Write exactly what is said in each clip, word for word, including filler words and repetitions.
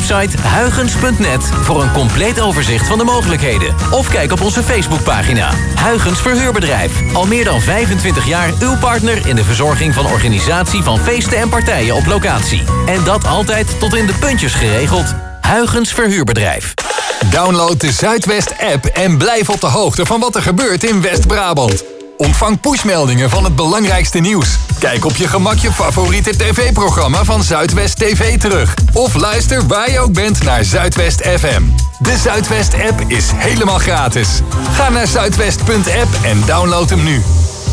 website huygens punt net voor een compleet overzicht van de mogelijkheden. Of kijk op onze Facebookpagina. Huygens Verhuurbedrijf. Al meer dan vijfentwintig jaar uw partner in de verzorging van organisatie van feesten en partijen op locatie. En dat altijd tot in de puntjes geregeld. Huygens Verhuurbedrijf. Download de Zuidwest-app en blijf op de hoogte van wat er gebeurt in West-Brabant. Ontvang pushmeldingen van het belangrijkste nieuws. Kijk op je gemak je favoriete tv-programma van Zuidwest T V terug. Of luister waar je ook bent naar Zuidwest F M. De Zuidwest-app is helemaal gratis. Ga naar zuidwest punt app en download hem nu.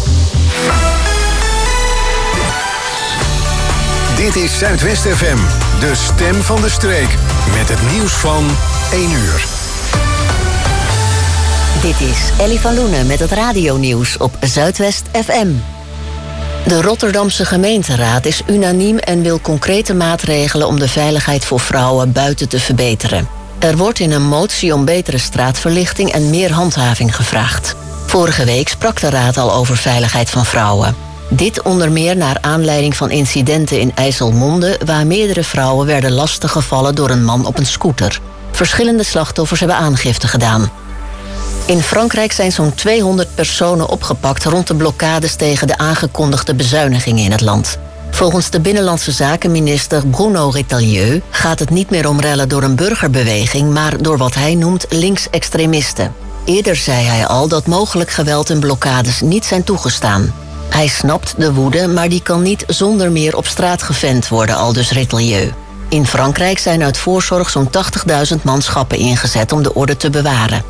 Dit is Zuidwest F M, de stem van de streek. Met het nieuws van één uur. Dit is Ellie van Loenen met het radionieuws op Zuidwest F M. De Rotterdamse gemeenteraad is unaniem en wil concrete maatregelen om de veiligheid voor vrouwen buiten te verbeteren. Er wordt in een motie om betere straatverlichting en meer handhaving gevraagd. Vorige week sprak de raad al over veiligheid van vrouwen. Dit onder meer naar aanleiding van incidenten in IJsselmonde, waar meerdere vrouwen werden lastiggevallen door een man op een scooter. Verschillende slachtoffers hebben aangifte gedaan. In Frankrijk zijn zo'n tweehonderd personen opgepakt rond de blokkades tegen de aangekondigde bezuinigingen in het land. Volgens de Binnenlandse Zakenminister Bruno Retailleau gaat het niet meer om rellen door een burgerbeweging, maar door wat hij noemt linksextremisten. Eerder zei hij al dat mogelijk geweld en blokkades niet zijn toegestaan. Hij snapt de woede, maar die kan niet zonder meer op straat gevent worden, aldus Retailleau. In Frankrijk zijn uit voorzorg zo'n tachtigduizend manschappen ingezet om de orde te bewaren.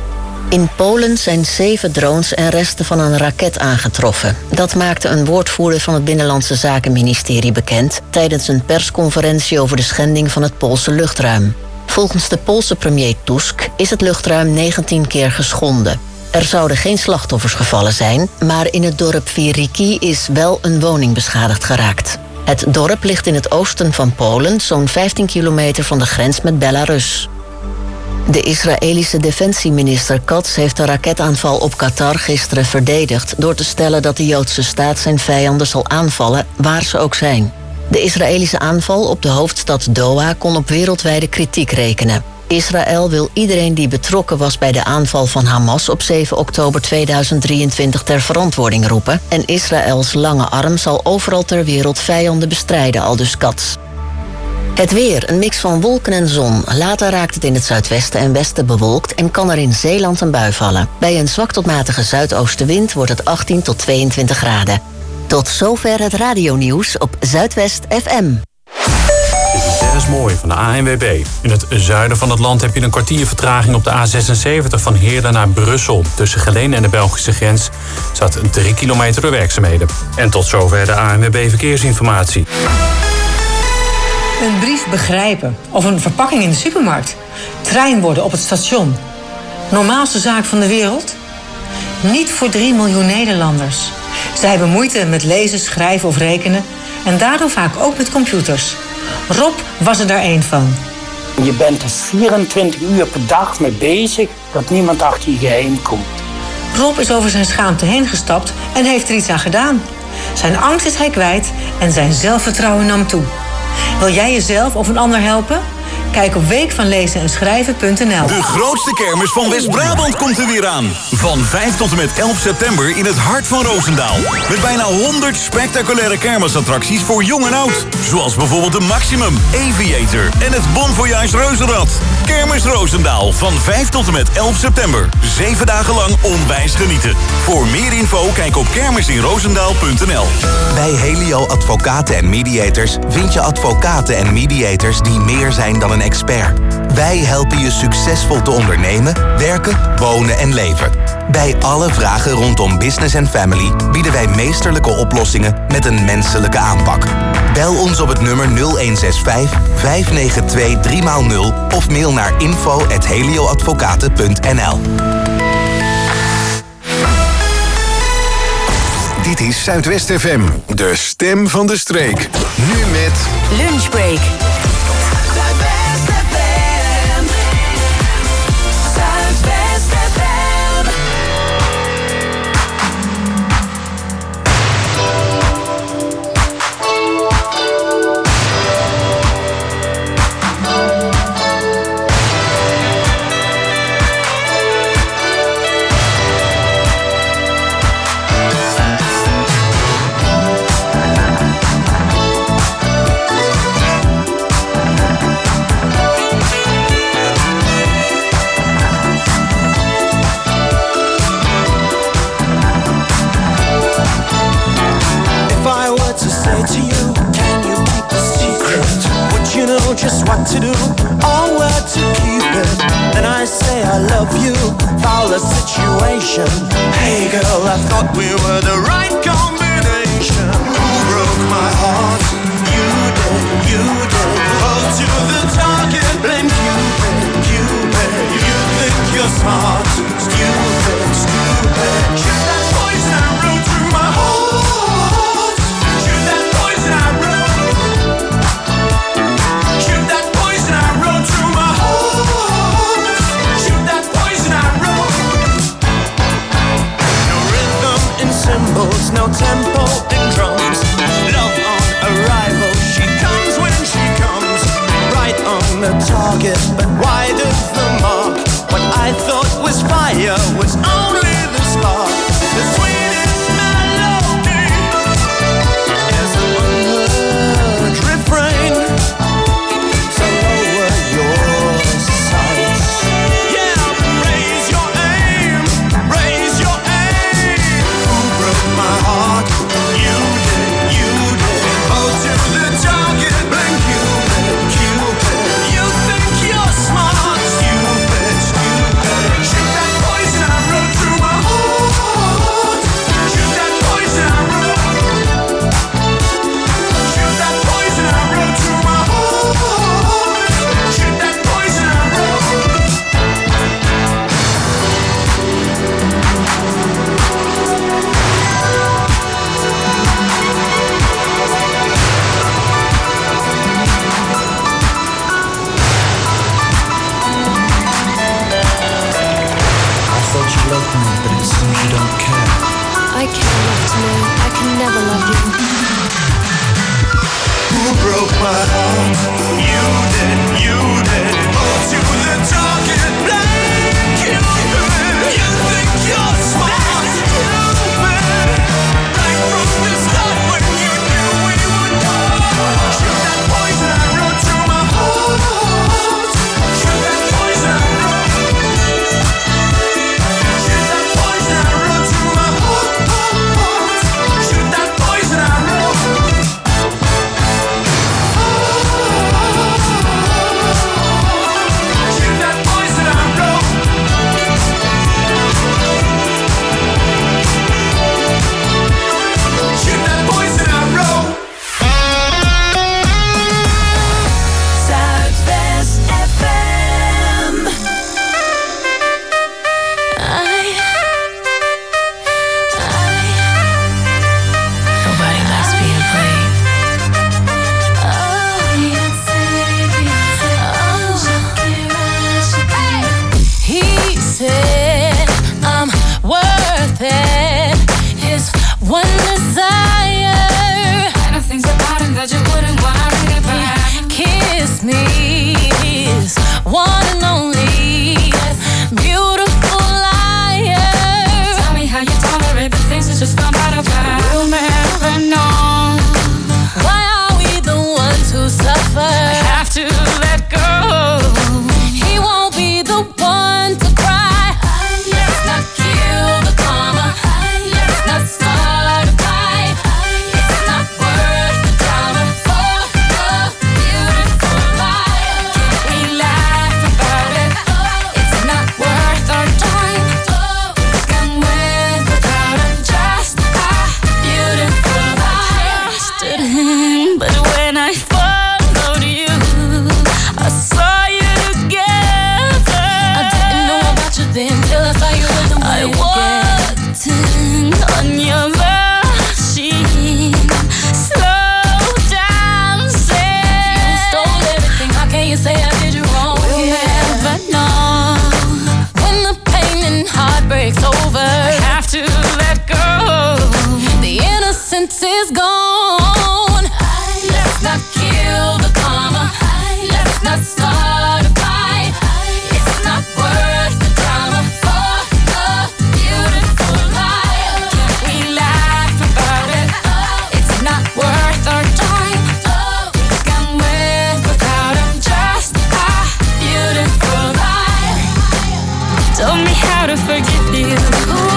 In Polen zijn zeven drones en resten van een raket aangetroffen. Dat maakte een woordvoerder van het Binnenlandse Zakenministerie bekend tijdens een persconferentie over de schending van het Poolse luchtruim. Volgens de Poolse premier Tusk is het luchtruim negentien keer geschonden. Er zouden geen slachtoffers gevallen zijn, maar in het dorp Wiriki is wel een woning beschadigd geraakt. Het dorp ligt in het oosten van Polen, zo'n vijftien kilometer van de grens met Belarus. De Israëlische defensieminister Katz heeft de raketaanval op Qatar gisteren verdedigd door te stellen dat de Joodse staat zijn vijanden zal aanvallen, waar ze ook zijn. De Israëlische aanval op de hoofdstad Doha kon op wereldwijde kritiek rekenen. Israël wil iedereen die betrokken was bij de aanval van Hamas op zeven oktober tweeduizend drieëntwintig ter verantwoording roepen. En Israëls lange arm zal overal ter wereld vijanden bestrijden, aldus Katz. Het weer, een mix van wolken en zon. Later raakt het in het zuidwesten en westen bewolkt en kan er in Zeeland een bui vallen. Bij een zwak tot matige zuidoostenwind wordt het achttien tot tweeëntwintig graden. Tot zover het radionieuws op Zuidwest F M. Dit is Dennis Mooij van de A N W B. In het zuiden van het land heb je een kwartier vertraging op de A zesenzeventig van Heerlen naar Brussel. Tussen Geleen en de Belgische grens staat drie kilometer door werkzaamheden. En tot zover de A N W B Verkeersinformatie. Een brief begrijpen of een verpakking in de supermarkt. Trein worden op het station. Normaalste zaak van de wereld? Niet voor drie miljoen Nederlanders. Zij hebben moeite met lezen, schrijven of rekenen. En daardoor vaak ook met computers. Rob was er daar één van. Je bent er vierentwintig uur per dag mee bezig dat niemand achter je heen komt. Rob is over zijn schaamte heen gestapt en heeft er iets aan gedaan. Zijn angst is hij kwijt en zijn zelfvertrouwen nam toe. Wil jij jezelf of een ander helpen? Kijk op week van lezen en schrijven punt n l. De grootste kermis van West-Brabant komt er weer aan. Van vijf tot en met elf september in het hart van Roosendaal. Met bijna honderd spectaculaire kermisattracties voor jong en oud. Zoals bijvoorbeeld de Maximum, Aviator en het Bon Voyage Reuzenrad. Kermis Roosendaal van vijf tot en met elf september. Zeven dagen lang onwijs genieten. Voor meer info kijk op kermisinroosendaal punt n l. Bij Helio Advocaten en Mediators vind je advocaten en mediators die meer zijn dan een expert. Wij helpen je succesvol te ondernemen, werken, wonen en leven. Bij alle vragen rondom business en family bieden wij meesterlijke oplossingen met een menselijke aanpak. Bel ons op het nummer nul een zes vijf, vijf negen twee, drie nul of mail naar info at helioadvocaten punt n l. Dit is Zuidwest F M, de stem van de streek. Nu met Lunchbreak. to do or where to keep it. Then I say I love you, foul the situation. Hey girl, I thought we were the right combination. Who broke my heart? You did, you did. Hold to the target, blame Cupid, Cupid. You think you're smart, stupid, stupid. Shoot that poison arrow through my heart. Shoot that poison arrow. Shoot that poison arrow through my heart. Shoot that poison arrow. No rhythm in cymbals, no tempo in drums. Love on arrival, she comes when she comes. Right on the target, but wide of the mark. What I thought was fire was only the spark. The sweetest melody is an unheard refrain. So lower your sights. Yeah, raise your aim, raise your aim. Who broke my heart? You did, you did. Oh, to the target, blame Cupid, Cupid. You think you're smart, stupid, stupid. Shoot that poison arrow through my heart. Shoot that poison arrow. Shoot that poison arrow through my heart. Shoot that poison arrow. I thought you loved me, but it seems you don't care. I can't love to know. I can never love you. Who broke my heart? You did, you did. Oh, to the target, blame Cupid. You think you're smart, stupid. Right from the start when you knew we would go. Shoot that poison arrow through my heart. Shoot that poison arrow. Shoot that poison arrow through my heart. Shoot that poison arrow. Shoot that poison arrow. Shoot that poison arrow. Zuidwest F M. Nobody likes being played. He said I'm worth it. His one desire. And the things about him that you wouldn't want to read about. Kiss me, his one and only beautiful liar. Tell me how you tolerate the things that just come out of her. We'll never know. Why are we the ones who suffer? Have to let go. He won't be the one to cry. Let's not kill the karma. Let's not start a fight. It's not worth the drama for a beautiful life. Can we laugh about it? It's not worth our time. Can with without him, just a beautiful life. Stood him, but when I followed you, I saw you together. I didn't know about you then till I saw you with the I walked in on your machine, slow dancing. You stole everything. How can you say I did you wrong? We'll never know. When the pain and heartbreak's over, I have to let go. The innocence is gone. Let's not kill the karma. Let's not start a fight. It's not worth the drama for a beautiful life. Can we laugh about it? It's not worth our time. Can with without him, just a beautiful life. Told me how to forgive you.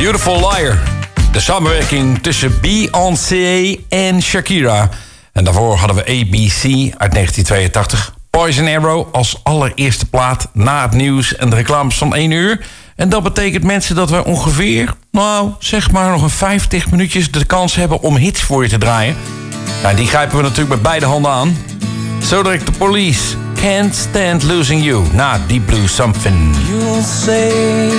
Beautiful Liar. De samenwerking tussen Beyoncé en Shakira. En daarvoor hadden we A B C uit negentien tweeëntachtig. Poison Arrow als allereerste plaat na het nieuws en de reclames van één uur. En dat betekent, mensen, dat we ongeveer, nou, zeg maar nog een vijftig minuutjes de kans hebben om hits voor je te draaien. Nou, die grijpen we natuurlijk met beide handen aan. Zo direct de Police. Can't Stand Losing You. Na Deep Blue Something. You'll say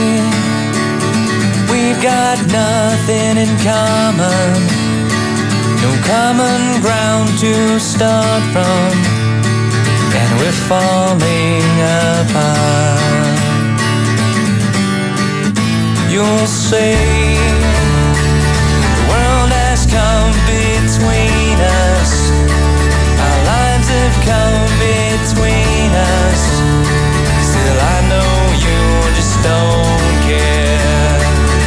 we've got nothing in common, no common ground to start from, and we're falling apart. You'll say the world has come between us, our lives have come between us. Still I know you just don't care.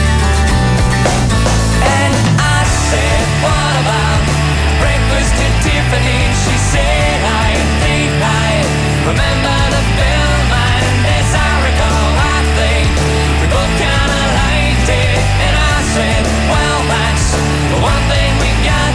And I said, what about breakfast at Tiffany? She said, I think I remember the film, and as I recall, I think we both kinda liked it. And I said, well, that's the one thing we got.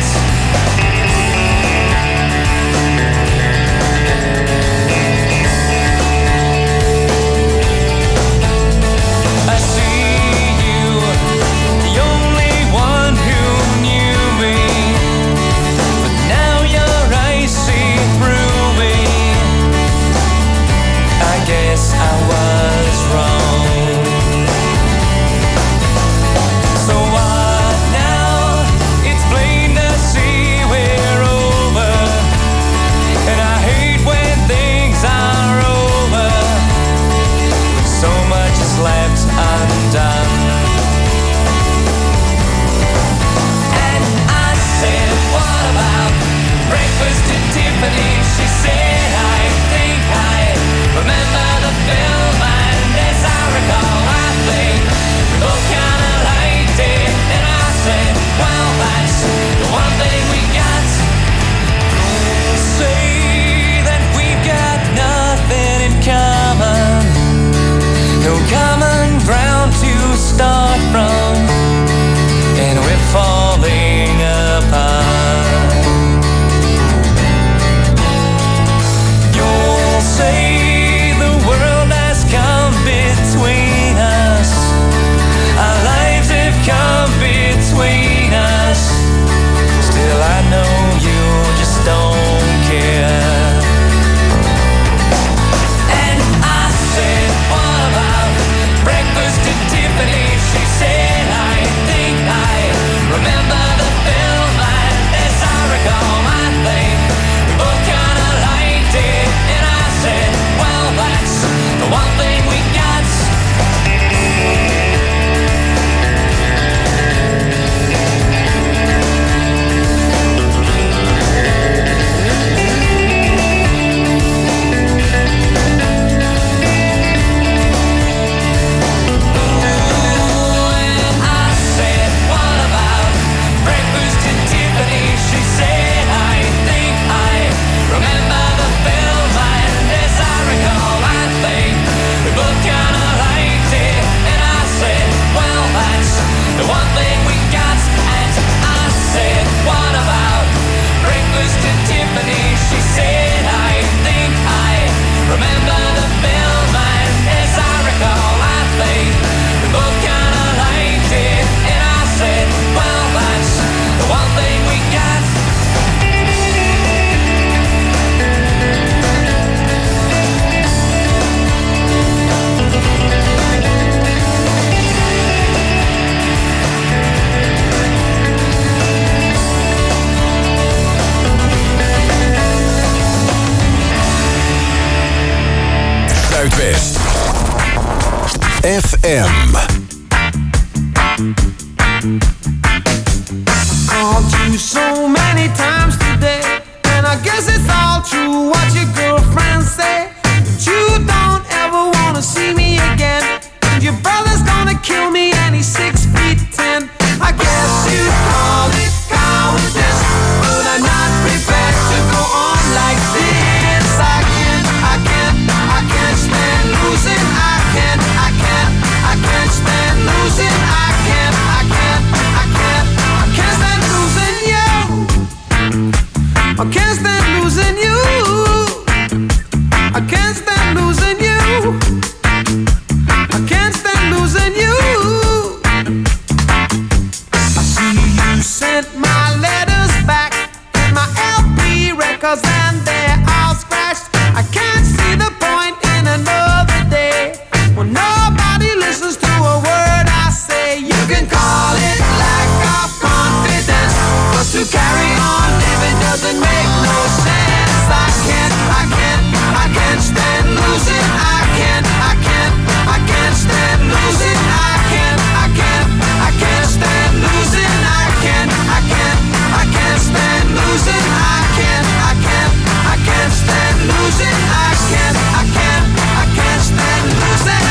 I see you, the only one who knew me, but now your eyes see through me. I guess I was wrong. So what now? It's plain to see we're over, and I hate when things are over. So much is left undone. And I said, what about breakfast at Tiffany? She said, I think I remember the film, and as I recall, I think we both kinda liked it. And I said, well, that's the one thing we got. Say that we've got nothing in common, no common ground to start from, and we're falling apart. You'll say the world has come between us, our lives have come between us. Still I know you just don't care. And I said, what about breakfast at Tiffany? She said, I think I remember the film, and as I recall, I think we both kinda liked it. And I said, well, that's the one thing we got. And I said, what about breakfast at Tiffany? She said, I think I remember the film, and as I recall, I think we both kinda liked it. And I said, well, that's the one thing we got. And I said, what about breakfast at Tiffany? She said, I think I remember the film, and as I recall, I think we both kinda liked it. And I said, well, that's the one thing we got. Zuidwest F M. Called you so many times today, and I guess it's all true what your girlfriends say, that you don't ever wanna see me again, and your brother's gonna kill me and he's six feet ten. I guess you call it cowardice, but I'm not prepared to go on like this. I can't, I can't, I can't stand losing. I can't, I can't, I can't stand losing. I can't. can't stand losing you. I can't stand losing you. I see you sent my letters back and my L P records and they're all scratched. I can't see the point in another day when nobody listens to a word I say. You can call it lack of confidence, but to carry on living doesn't make no sense. I can't, I can't, I can't stand losing. I can't, I can't, I can't stand losing. I can't, I can't, I can't stand losing. I can't, I can't, I can't stand losing. I can't, I can't, I can't stand losing. I can't, I can't, I can't stand losing.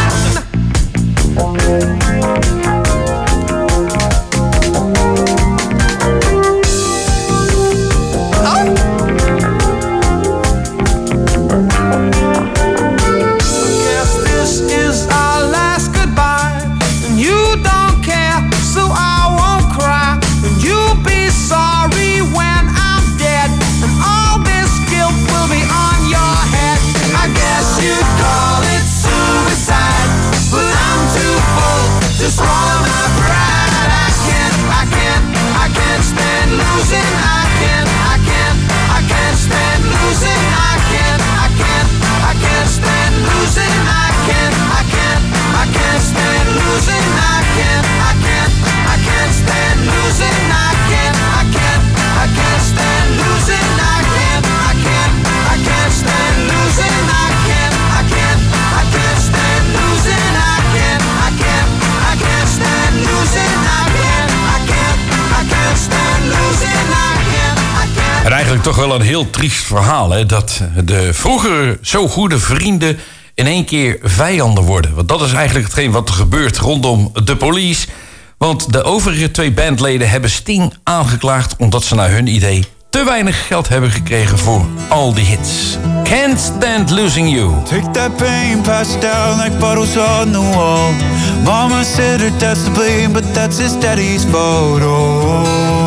Just swallow my pride. I can't, I can't, I can't stand losing. I can't, I can't, I can't stand losing. I can't, I can't, I can't stand losing. I can't, I can't, I can't stand losing. I can't, I can't, I can't stand losing. I can't, I can't, I can't stand losing. I can't, I can't, I can't stand losing. I can't, I can't, I can't stand losing. I can't, I can't. I can't stand losing, I can't, I can't, I can't stand losing, I can't, I can't. En eigenlijk toch wel een heel triest verhaal, hè? Dat de vroeger zo goede vrienden in één keer vijanden worden. Want dat is eigenlijk hetgeen wat er gebeurt rondom The Police. Want de overige twee bandleden hebben Sting aangeklaagd omdat ze naar hun idee te weinig geld hebben gekregen voor al die hits. Can't Stand Losing You. Take that pain, pass it down like bottles on the wall. Mama said her dad's to blame, but that's his daddy's photo.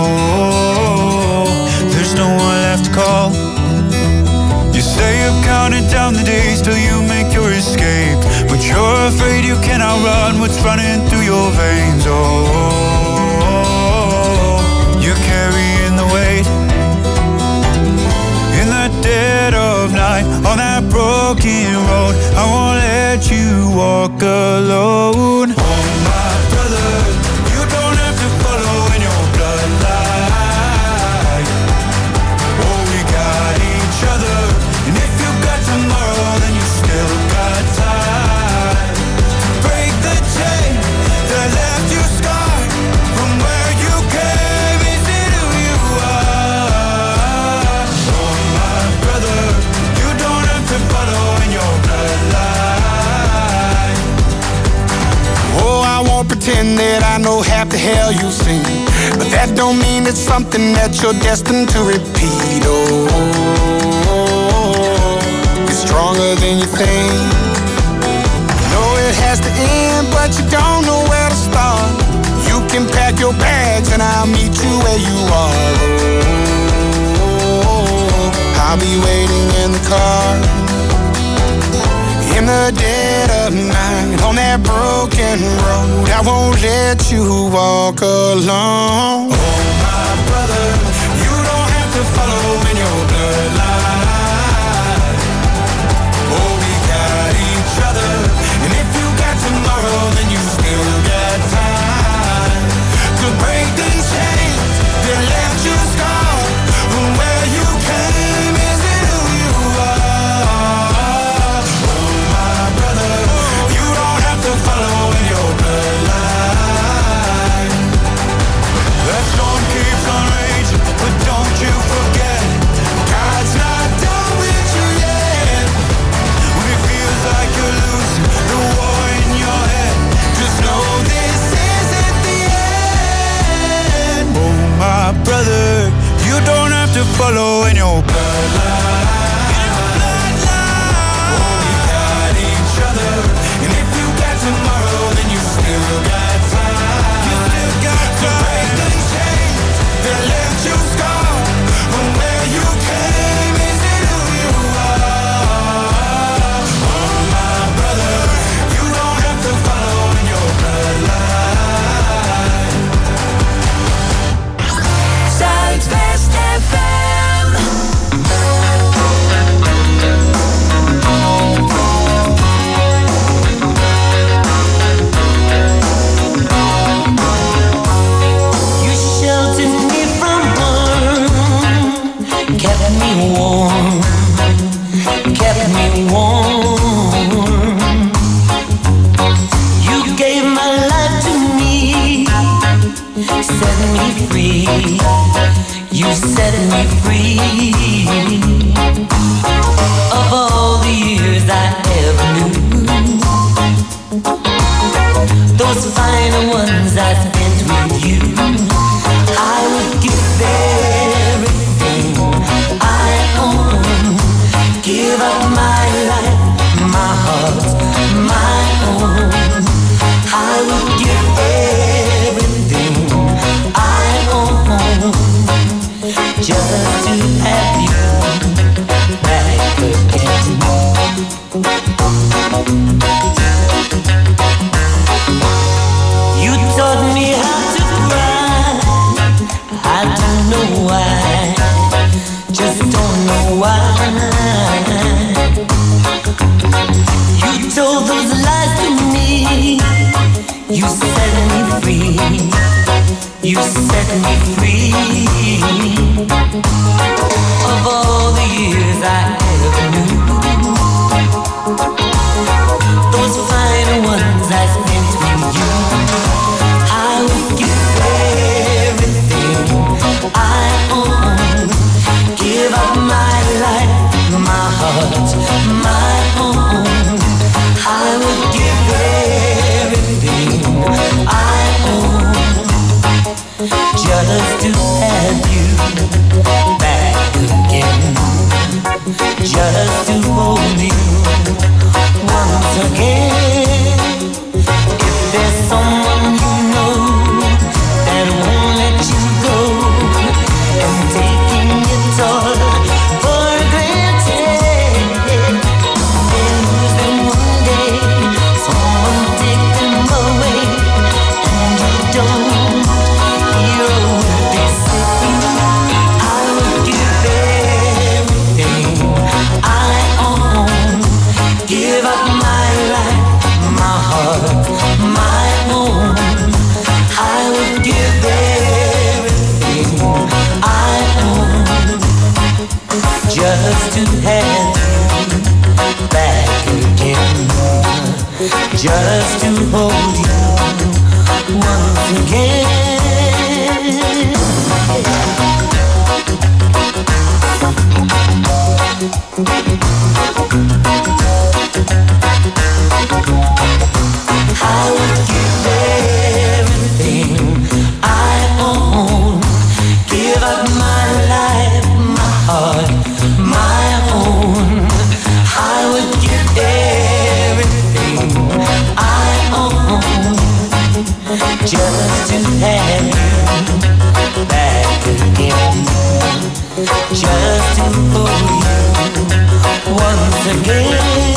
There's no one left to call. You say you've counted down the days till you make your escape, but you're afraid you cannot run what's running through your veins. Oh, you're carrying the weight in the dead of night on that broken road. I won't let you walk alone. Oh my brother, you don't have to follow in your bloodline. Oh, we got each other, and if you got tomorrow, then you still got time. Break the chain that left you scarred from where you came. Is it who you are? Oh my brother, you don't have to follow in your bloodline. Oh, I won't pretend that I know half the hell you've seen, but that don't mean it's something that you're destined to repeat. Oh, it's stronger than you think. You know it has to end, but you don't know where to start. You can pack your bags and I'll meet you where you are. Oh, I'll be waiting in the car in the dead of night on that broken road. I won't let you walk alone. Oh my brother, you don't have to follow in your bloodline. Oh, we got each other, and if you got tomorrow, then you still got time to break these chains that left you scarred from where you came. Is it who you are? Oh my brother, you don't have to follow in your bloodline. That storm keeps on raging, but don't you forget, me free of all the years I ever knew. Those final ones I spent with you, I would give everything I own. Give up my life, my heart, my own. I would give everything I own just to have you back again. You taught me how to cry. I don't know why, just don't know why. You told those lies to me. You set me free. You set me free of all the years I ever knew. Those final ones I spent with you, I would give everything I own. Give up my life, my heart, my own. I would give everything I own just to have you back again, just to hold you once again. If there's someone you know that won't let you go and taking it all for granted, they lose them one day, someone take them away, and you don't hear a word they say. I would give everything I own. Give up my life, my heart, my own. I would give everything I own just to have you back again, just to hold you once again. I would give everything I own. Give up my life, my heart, my own. I would give everything I own just to have you back again, just to hold you once again.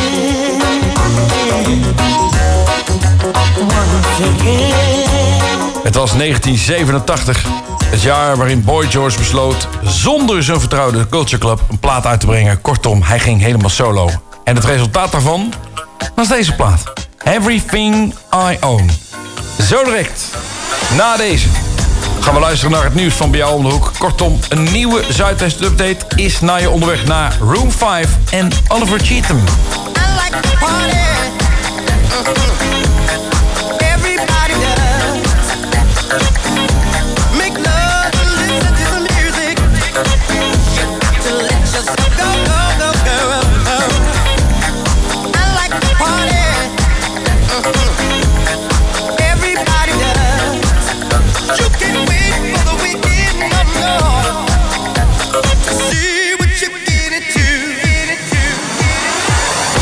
Het was negentien zevenentachtig, het jaar waarin Boy George besloot zonder zijn vertrouwde Culture Club een plaat uit te brengen. Kortom, hij ging helemaal solo. En het resultaat daarvan was deze plaat. Everything I Own. Zo direct, na deze, gaan we luisteren naar het nieuws van bij jou om de hoek. Kortom, een nieuwe Zuidwest Update is naar je onderweg naar Room vijf en Oliver Cheatham. I like to party. Everybody does. Make love and listen to the music. To let yourself go, go, go, go. I like to party. Everybody does. You can't wait for the weekend, no, no. To see what you get into.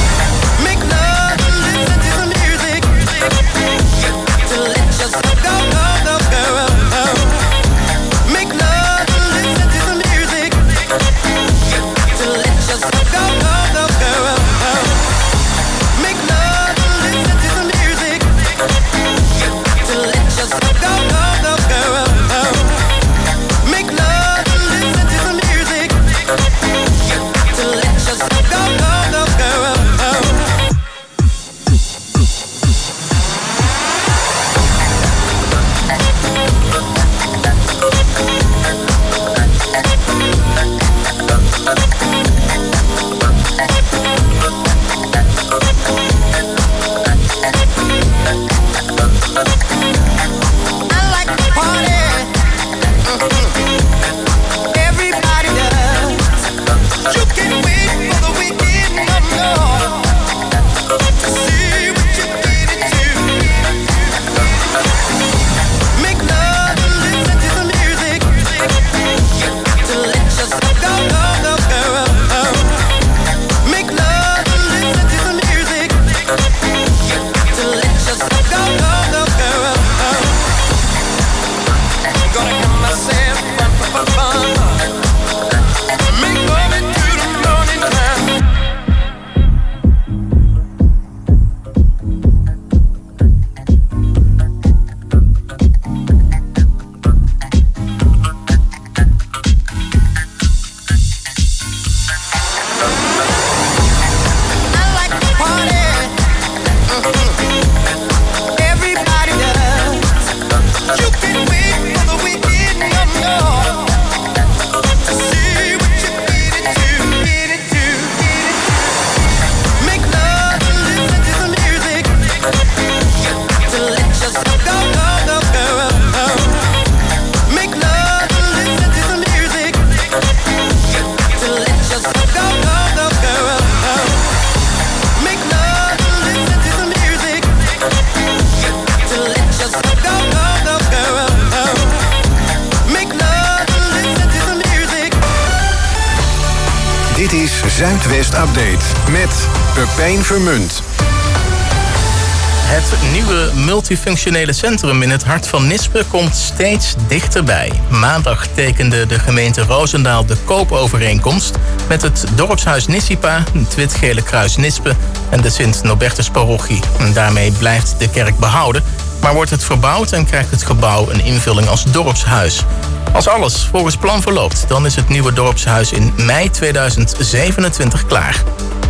Zuidwest Update met Pepijn Vermunt. Het nieuwe multifunctionele centrum in het hart van Nispe komt steeds dichterbij. Maandag tekende de gemeente Roosendaal de koopovereenkomst met het dorpshuis Nissipa, het Wit-Gele Kruis Nispe en de Sint-Nobertus-parochie. En daarmee blijft de kerk behouden, maar wordt het verbouwd en krijgt het gebouw een invulling als dorpshuis. Als alles volgens plan verloopt, dan is het nieuwe dorpshuis in mei tweeduizend zevenentwintig klaar.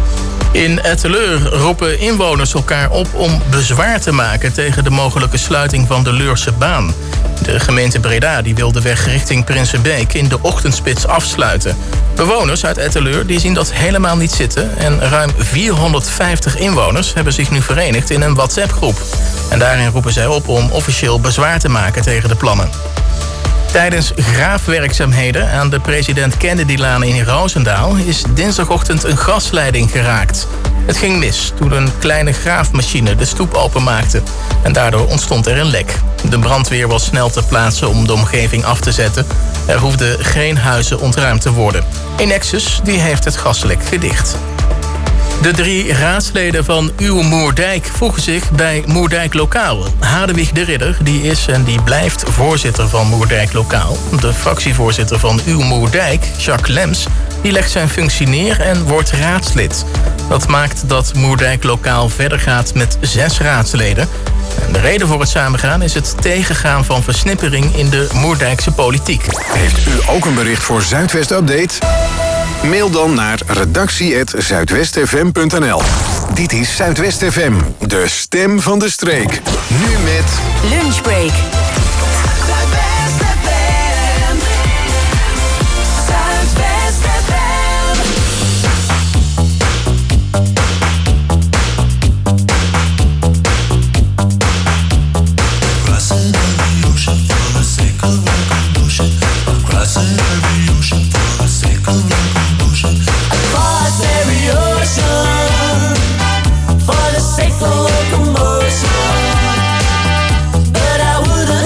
In Etteleur roepen inwoners elkaar op om bezwaar te maken tegen de mogelijke sluiting van de Leurse baan. De gemeente Breda die wil de weg richting Prinsenbeek in de ochtendspits afsluiten. Bewoners uit Etteleur die zien dat helemaal niet zitten en ruim vierhonderdvijftig inwoners hebben zich nu verenigd in een WhatsApp-groep. En daarin roepen zij op om officieel bezwaar te maken tegen de plannen. Tijdens graafwerkzaamheden aan de President Kennedy-laan in Roosendaal is dinsdagochtend een gasleiding geraakt. Het ging mis toen een kleine graafmachine de stoep openmaakte en daardoor ontstond er een lek. De brandweer was snel ter plaatse om de omgeving af te zetten. Er hoefden geen huizen ontruimd te worden. Enexus die heeft het gaslek gedicht. De drie raadsleden van Uw Moerdijk voegen zich bij Moerdijk Lokaal. Hadewig de Ridder die is en die blijft voorzitter van Moerdijk Lokaal. De fractievoorzitter van Uw Moerdijk, Jacques Lems, die legt zijn functie neer en wordt raadslid. Dat maakt dat Moerdijk Lokaal verder gaat met zes raadsleden. En de reden voor het samengaan is het tegengaan van versnippering in de Moerdijkse politiek. Heeft u ook een bericht voor Zuidwest Update? Mail dan naar redactie apenstaartje zuidwest f m punt n l. Dit is Zuidwest F M, de stem van de streek. Nu met Lunchbreak. For the sake of locomotion, but I wouldn't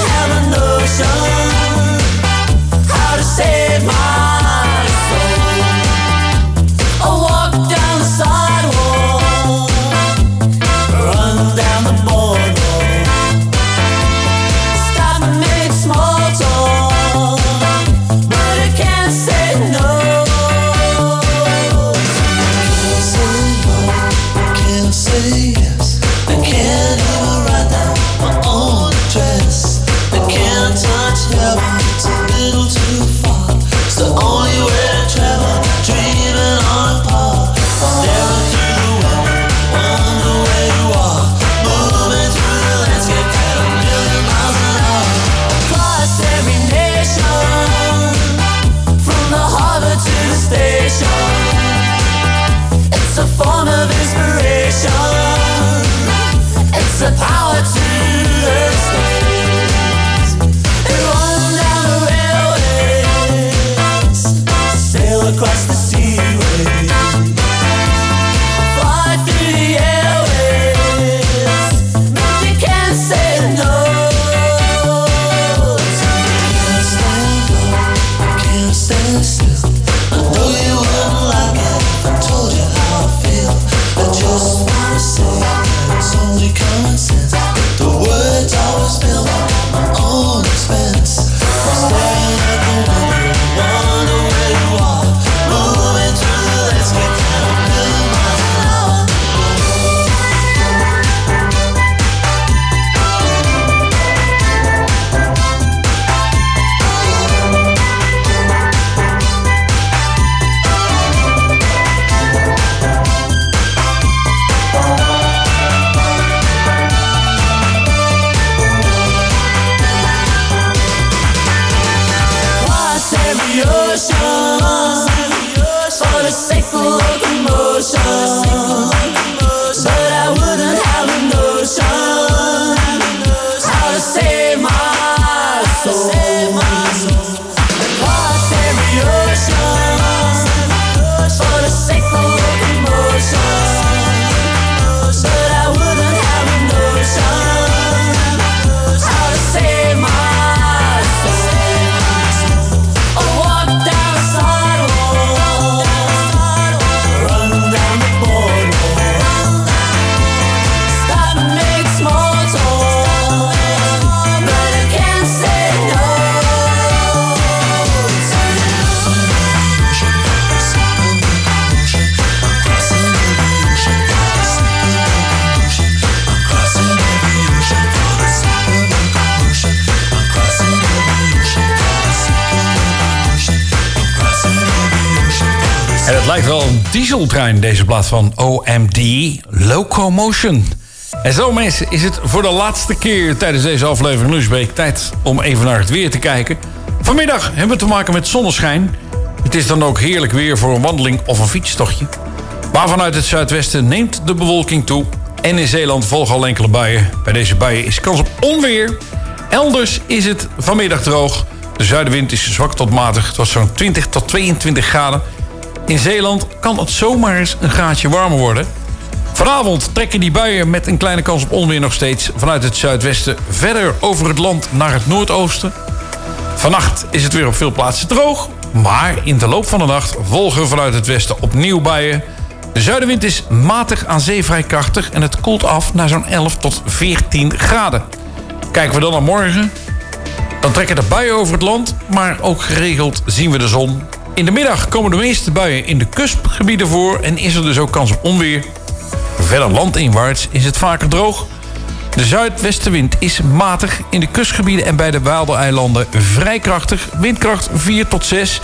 lijkt wel een dieseltrein, deze plaat van O M D, Locomotion. En zo mensen, is het voor de laatste keer tijdens deze aflevering Lunchbreak tijd om even naar het weer te kijken. Vanmiddag hebben we te maken met zonneschijn. Het is dan ook heerlijk weer voor een wandeling of een fietstochtje. Maar vanuit het zuidwesten neemt de bewolking toe. En in Zeeland volgen al enkele buien. Bij deze buien is kans op onweer. Elders is het vanmiddag droog. De zuidenwind is zwak tot matig. Het was zo'n twintig tot tweeëntwintig graden. In Zeeland kan het zomaar eens een graadje warmer worden. Vanavond trekken die buien met een kleine kans op onweer nog steeds vanuit het zuidwesten verder over het land naar het noordoosten. Vannacht is het weer op veel plaatsen droog. Maar in de loop van de nacht volgen vanuit het westen opnieuw buien. De zuidenwind is matig aan zee vrij krachtig en het koelt af naar zo'n elf tot veertien graden. Kijken we dan naar morgen. Dan trekken de buien over het land, maar ook geregeld zien we de zon. In de middag komen de meeste buien in de kustgebieden voor en is er dus ook kans op onweer. Verder landinwaarts is het vaker droog. De zuidwestenwind is matig in de kustgebieden en bij de Waddeneilanden vrij krachtig. Windkracht vier tot zes.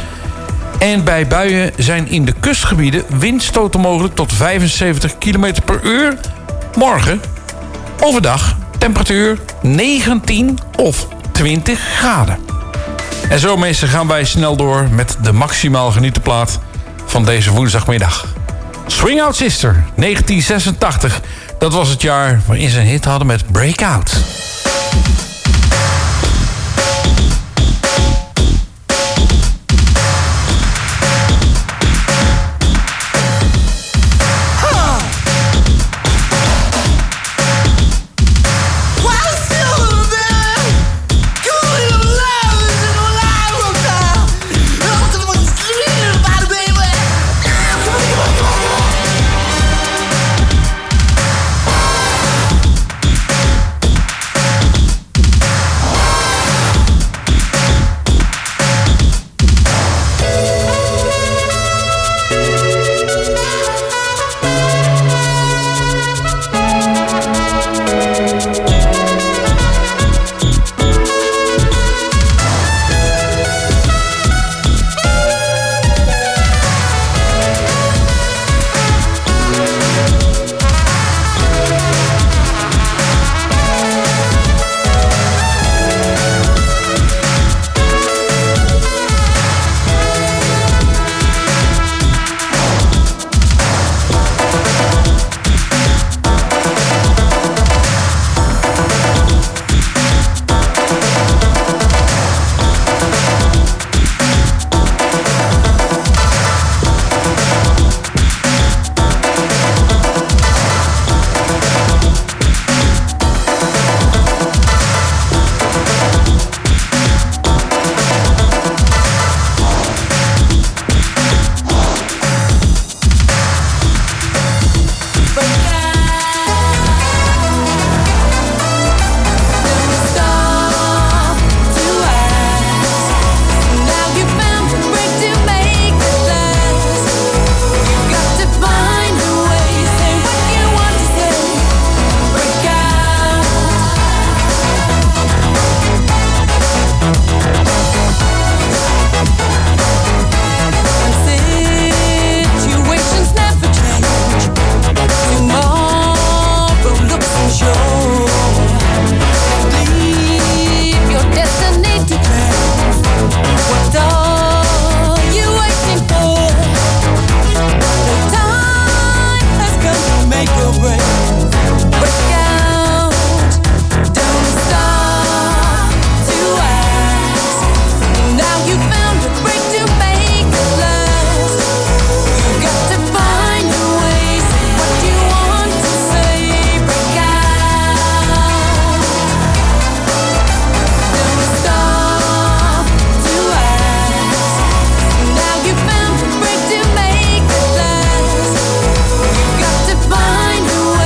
En bij buien zijn in de kustgebieden windstoten mogelijk tot vijfenzeventig kilometer per uur. Morgen, overdag, temperatuur negentien of twintig graden. En zo mensen gaan wij snel door met de maximaal genieten plaat van deze woensdagmiddag. Swing Out Sister, negentien zesentachtig. Dat was het jaar waarin ze een hit hadden met Breakout. Find a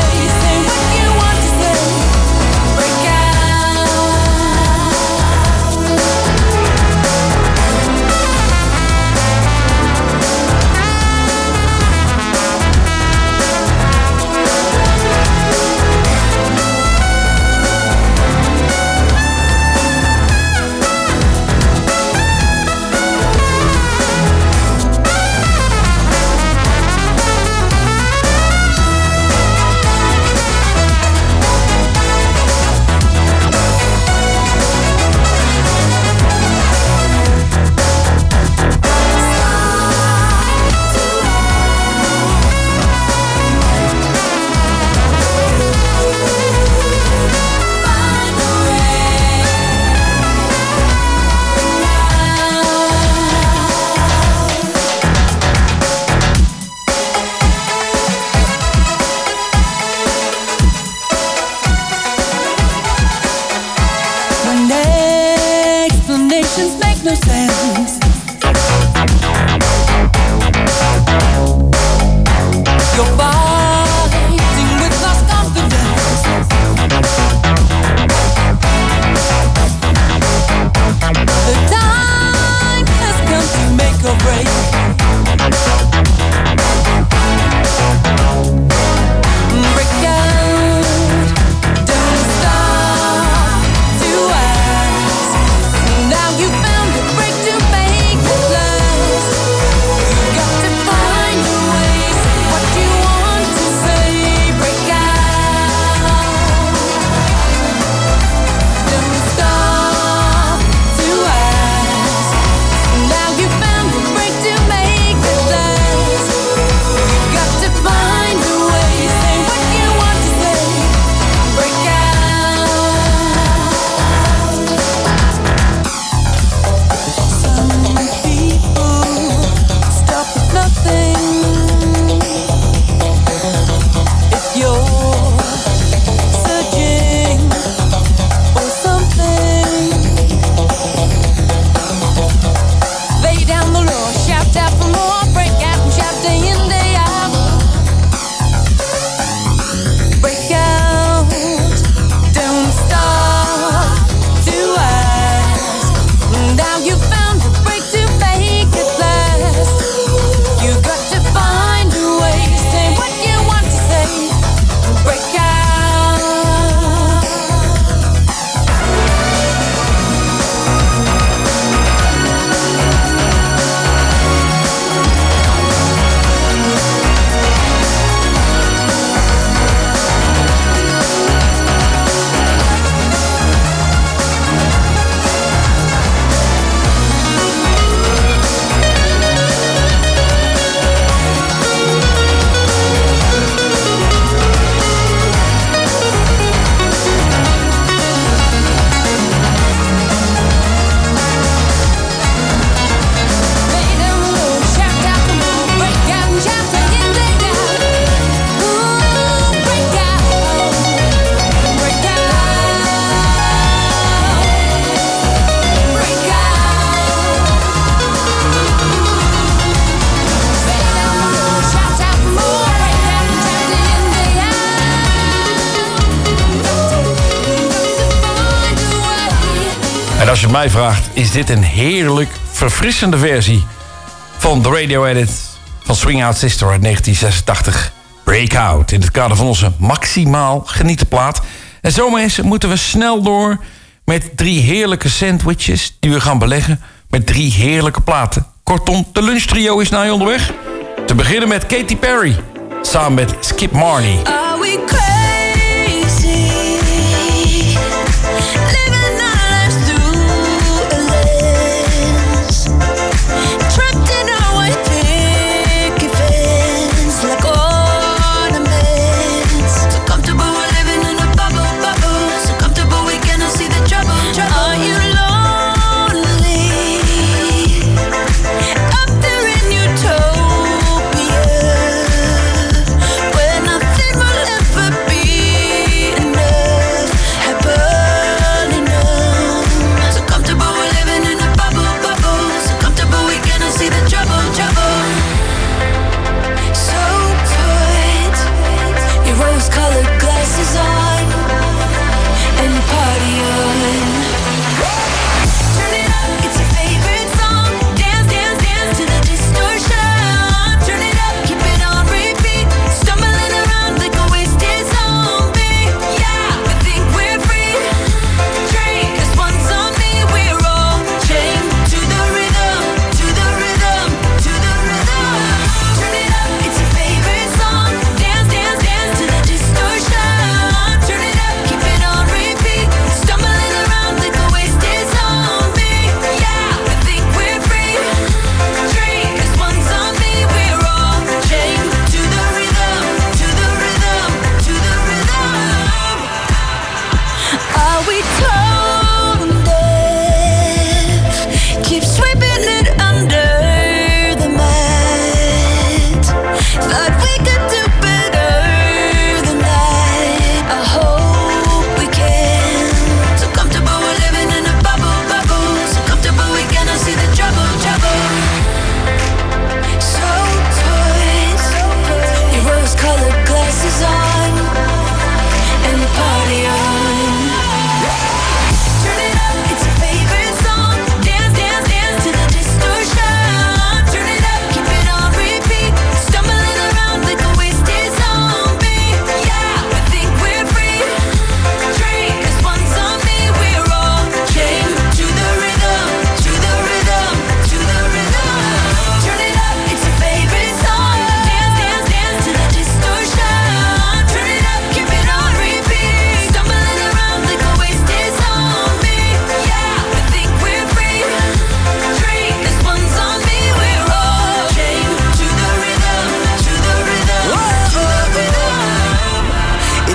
no sense. You're fighting with lost confidence. The time has come to make a break. Break out, don't stop to ask. Now you found a break to make it last. You got to find a way, say what you want to say. Break out, don't stop to ask. Now you found a break to make it last. You got to find a way, say what you want to say. Break out. Some people stop at nothing. If you're searching for something, lay down the law, shout out for more, break out and shout day in, day out. Break out, don't stop to ask. Now you found a break to make it last. You got to find a way, say what you want to say. Break out. Lay down low, shout out for more, break out and shout day in, day out. Ooh, break out, break out, break out. Lay down low, shout out for more, break out and shout day in, day out. En als je het mij vraagt, is dit een heerlijk verfrissende versie van de radio edit van Swing Out Sister uit negentien zesentachtig. Breakout, in het kader van onze maximaal genieten plaat. En zo mensen moeten we snel door met drie heerlijke sandwiches die we gaan beleggen met drie heerlijke platen. Kortom, de lunchtrio is naar je onderweg. Te beginnen met Katy Perry, samen met Skip Marley. Are we crazy? Living our lives through a lens. Trapped in our white picket fence like ornaments. So comfortable we're living in a bubble, bubble. So comfortable we cannot see the trouble, trouble. Are you lonely? Up there in utopia, where nothing will ever be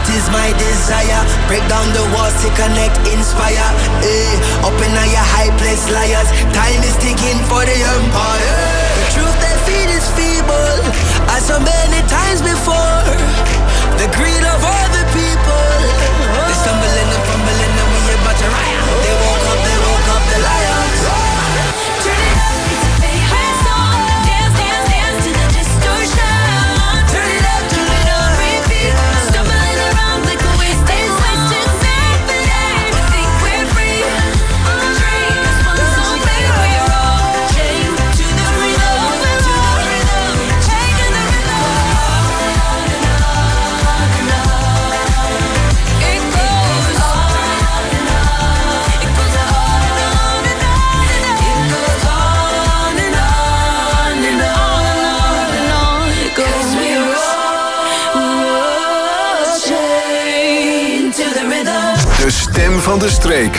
is my desire. Break down the walls to connect, inspire. Eh, up in your high place, liars. Time is ticking for the empire. The truth they feed is feeble, as so many times before. The greed of all the people. They stumbling and fumbling and we about to riot. They woke up, they woke up the lions. Turn it up, it's a favorite song. Dance, dance, dance to the distortion. Turn it up, turn it up, repeat. Stumbling around like a wasted, wasted symphony. We think we're free, free. 'Cause one song baby, we're all chained to the rhythm, to the rhythm, taking the rhythm. On and on and on. It goes on and on. It goes on and on and on. It goes on and on and on and on. It goes. We're all chained to the rhythm. De stem van de streek.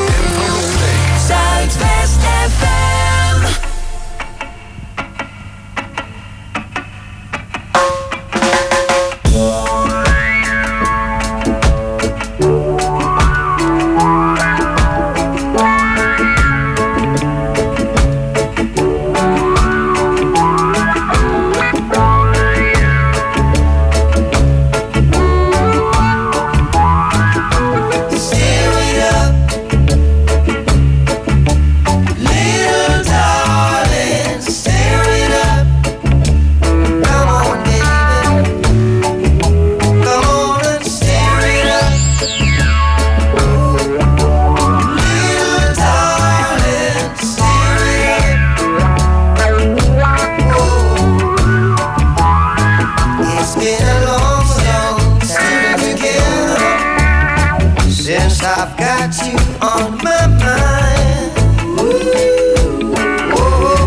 Zuidwest F M. Steer it up, little darling. Steer it up. Come on, baby. Come on and steer it up. Little darling, steer it up. It's been a long, long steering together since I've got you on my mind. Ooh, oh,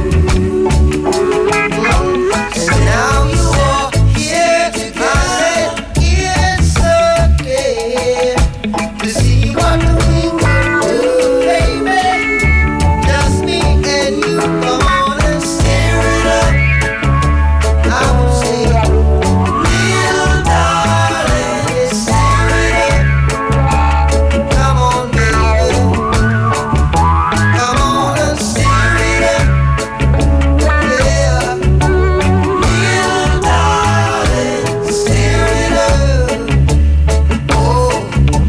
and now you are here together. It's okay to see what we can do, baby. Just me and you, come on and steer it up. I will say, little darling, steer it up. Come on, baby. Come on and steer it up. Yeah. Little darling, steer it up. Oh.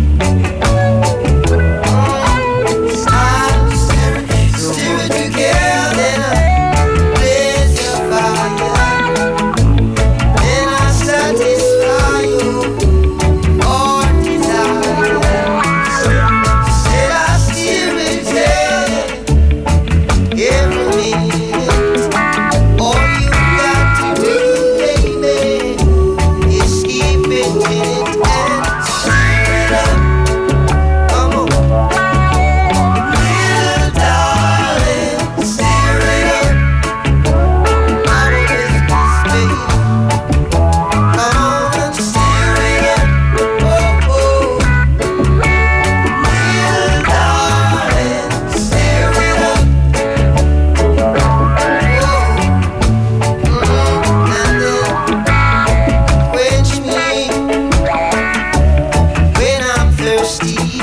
Start to steer it, steer it together. Blaze your fire. Then I satisfy you. All desires. Said I steer it, yeah, every minute. All you got to do, baby, is keep it in it and steer it up. Come on, little darling, steer it up. I will make this, baby. Come on and steer it up. Oh, oh. Little darling, steer it up. Oh, and then quench me when I'm thirsty.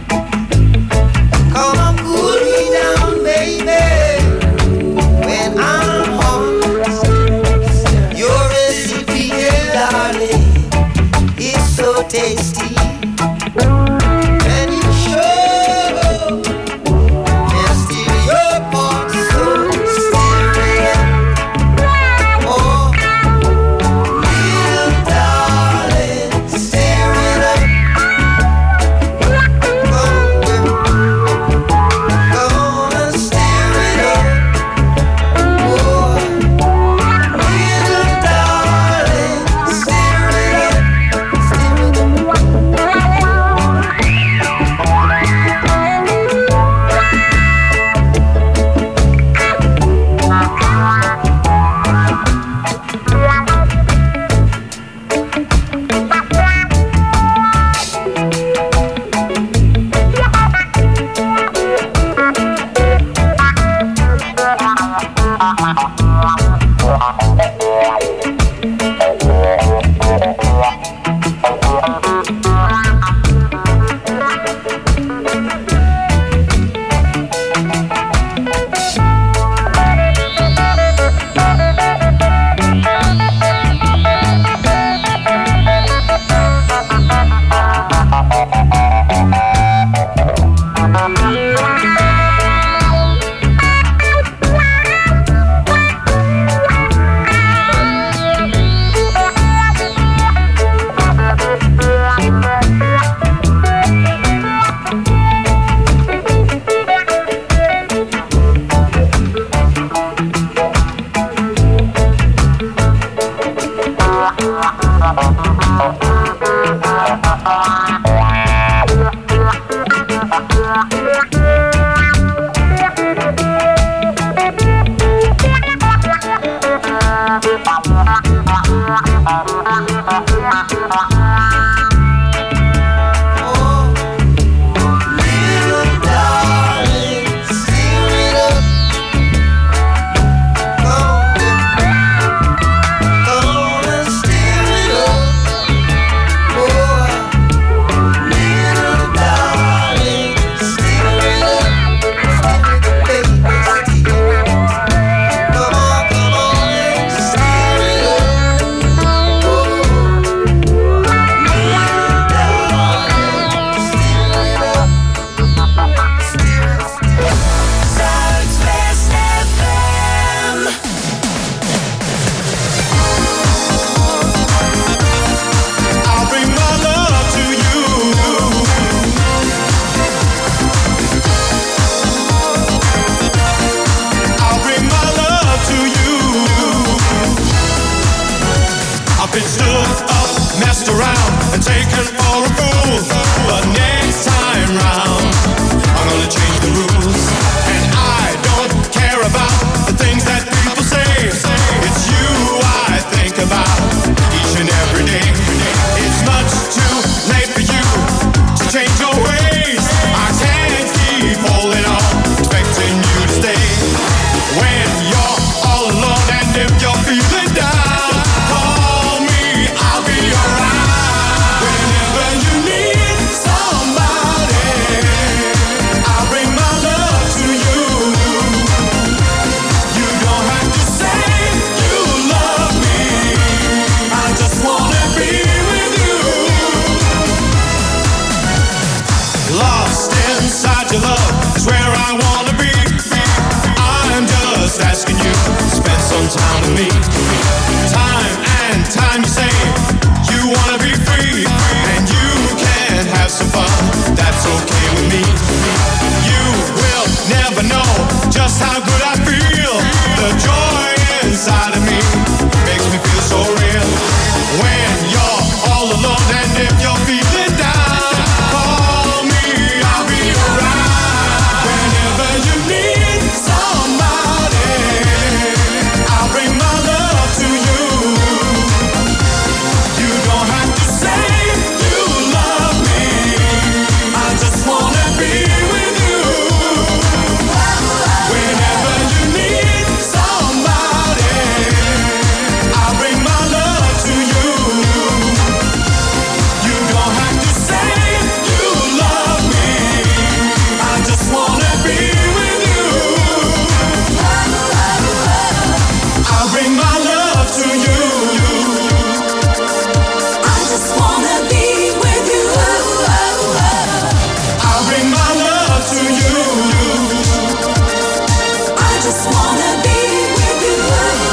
Come on, cool me down, baby, when I'm hot. Your recipe, darling, is so tasty. And you show can steer your part, so steer it up. Oh, little darling, steer it up. Come on, girl. Come on and steer it up. Oh, little darling, steer it up. Steer it up. you're a fool. But next time round, I'm gonna change the rules. And I don't care about the things that people say. It's you I think about each and every day. It's much too late for you to change your ways. I can't keep holding on, expecting you to stay. When you're all alone and if you're feeling down, call me, I'll be around. Whenever you need somebody, I'll bring my love to you. You don't have to say you love me, I just wanna be with you. Lost inside your love is where I wanna be. I'm just asking you to spend some time with me. Time and time you say you wanna be free, and you can have some fun, that's okay with me. You will never know just how good I feel. The joy inside of me makes me feel so real. When you're all alone and if you're feeling down, call me, I'll be around. Whenever you need somebody, I'll bring my love to you. You don't have to say you love me, I just wanna be with you. Whenever you need somebody, I'll bring my love to you. You don't have to say you love me, I just wanna be with you. I'll bring my love to you. I just wanna be with you. I'll bring my love to you. I just wanna be with you.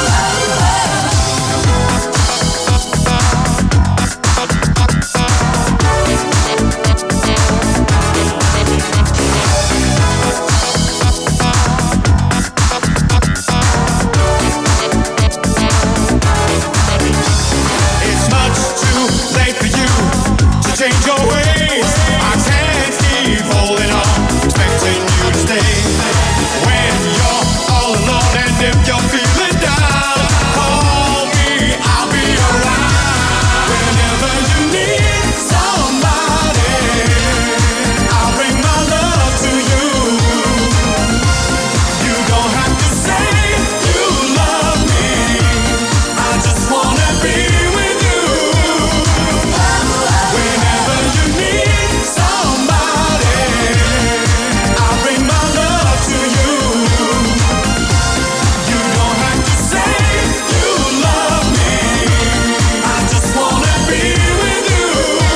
It's much too late for you to change your ways. I can't keep holding on, expecting you to stay. When you're all alone and if you're feeling down, call me, I'll be around. Whenever you need somebody, I'll bring my love to you. You don't have to say you love me, I just wanna be with you. Whenever you need somebody, I'll bring my love to you. You don't have to say you love me, I just wanna be with you.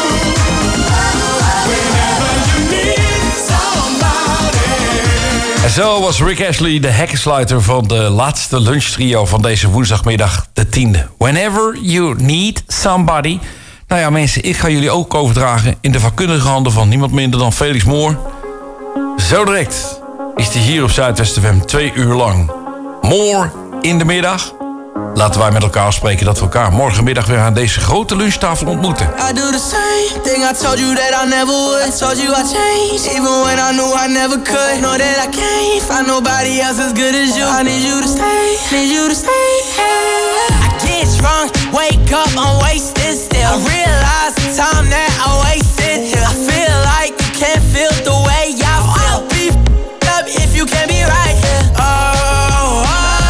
Whenever you need somebody. En zo was Rick Astley de hekkensluiter van de laatste lunchtrio van deze woensdagmiddag, de tiende. Whenever you need somebody. Nou ja, mensen, ik ga jullie ook overdragen in de vakkundige handen van niemand minder dan Felix Moor. Zo direct is hij hier op Zuidwest F M twee uur lang. Moor in de middag. Laten wij met elkaar afspreken dat we elkaar morgenmiddag weer aan deze grote lunchtafel ontmoeten. I do the same thing I told you that I never would. I told you I changed, even when I knew I never could. Know that I can't find nobody else as good as you. I need you to stay, need you to stay. I get drunk, wake up, I'm wasted still. I realize the time that I wasted here. I feel like you can't feel the way I feel. I'll be f***ed up if you can't be right here. Oh, oh.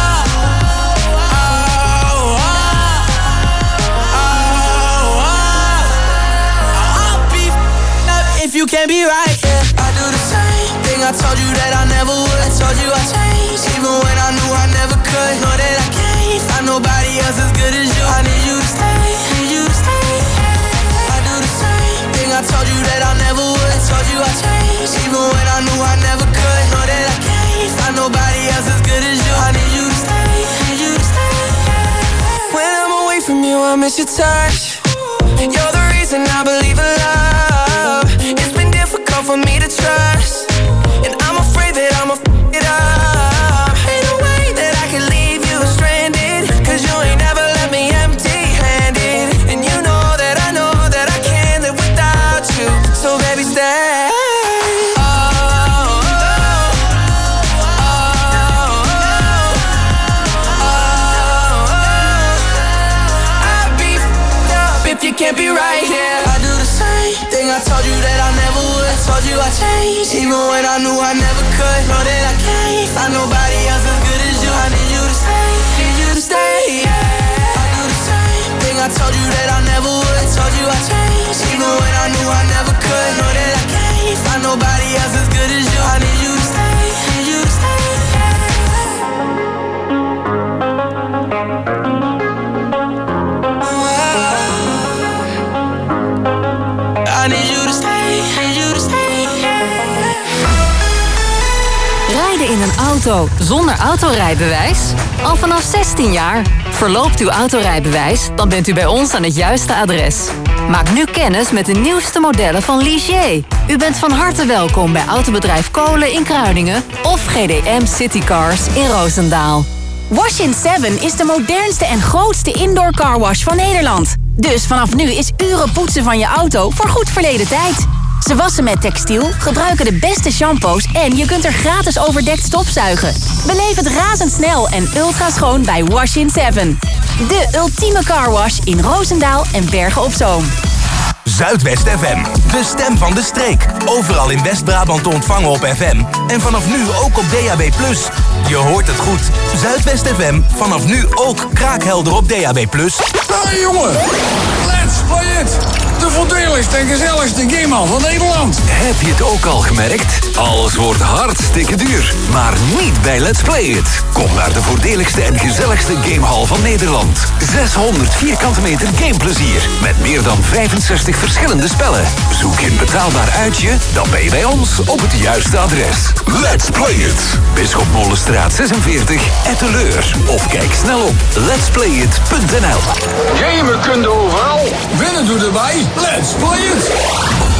If you can't be right, yeah. I do the same thing I told you that I never would. I told you I changed, even when I knew I never could. Know that I can't find nobody else as good as you. I need you to stay, need you to stay. I do the same thing I told you that I never would. I told you I changed, even when I knew I never could. Know that I can't find nobody else as good as you. I need you to stay, need you to stay. When I'm away from you, I miss your touch. You're the reason I believe in love. It's been difficult for me to trust, and I'm afraid that I'ma f*** it up. Ain't no way that I can leave you stranded, cause you ain't never left me empty-handed. And you know that I know that I can't live without told you that I never would. I told you I changed, even when I knew I never could. Know that I can't find nobody else as good as you. I need you to stay, need you to stay. Yeah. I do the same thing. I told you that I never would. I told you I changed, even when I knew I never could. Know that I can't find nobody else as good as you. I need you to stay, need you to stay. I need you to stay, need you to stay. Rijden in een auto zonder autorijbewijs? Al vanaf zestien jaar. Verloopt uw autorijbewijs, dan bent u bij ons aan het juiste adres. Maak nu kennis met de nieuwste modellen van Ligier. U bent van harte welkom bij autobedrijf Kolen in Kruiningen of G D M Citycars in Roosendaal. Wash in seven is de modernste en grootste indoor carwash van Nederland. Dus vanaf nu is uren poetsen van je auto voor goed verleden tijd. Ze wassen met textiel, gebruiken de beste shampoos en je kunt er gratis overdekt stofzuigen. Beleef het razendsnel en ultra schoon bij Wash in seven. De ultieme carwash in Roosendaal en Bergen op Zoom. Zuidwest F M, de stem van de streek. Overal in West-Brabant te ontvangen op F M. En vanaf nu ook op D A B plus. Je hoort het goed. Zuidwest F M, vanaf nu ook kraakhelder op D A B plus. Hey jongen, let's play it! De voordeligste en gezelligste gamehal van Nederland. Heb je het ook al gemerkt? Alles wordt hartstikke duur. Maar niet bij Let's Play It. Kom naar de voordeligste en gezelligste gamehal van Nederland. zeshonderd vierkante meter gameplezier. Met meer dan vijfenzestig verschillende spellen. Zoek een betaalbaar uitje, dan ben je bij ons op het juiste adres. Let's Play It. Bisschop Molenstraat zesenveertig, Etteleur. Of kijk snel op letsplayit punt n l. Gamen kun je overal. Winnen doe erbij. Let's Play It.